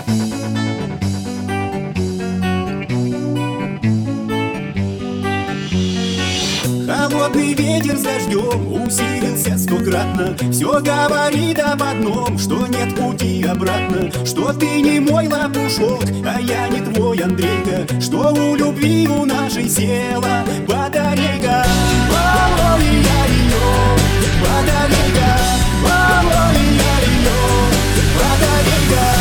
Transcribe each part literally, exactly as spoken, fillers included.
Холодный ветер с дождем усилился стократно. Все говорит об одном, что нет пути обратно. Что ты не мой лопушок, а я не твой Андрейка. Что у любви у нашей села батарейка. Ой, я ее, батарейка. Ой, я ее, батарейка.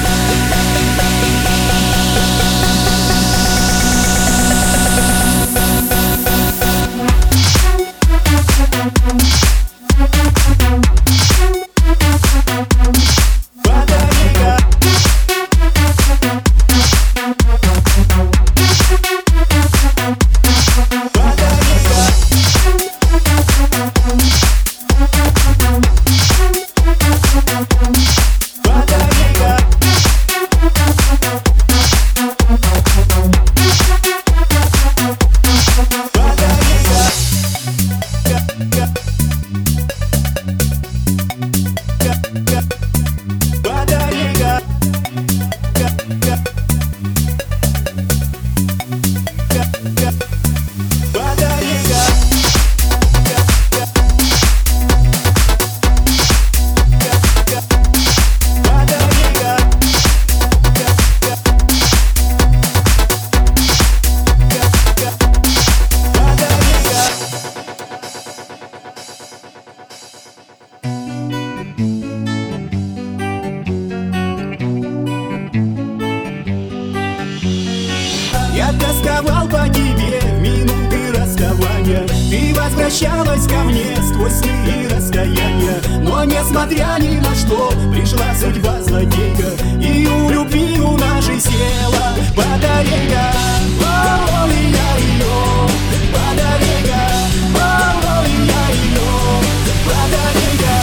Я тосковал по тебе в минуты расставания. Ты возвращалась ко мне сквозь сны и расстояния. Но несмотря ни на что, пришла судьба злодейка. И у любви у нашей села батарейка. Ой, я ее, батарейка. Ой, я ее, батарейка.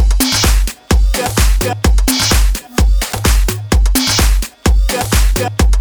Yeah.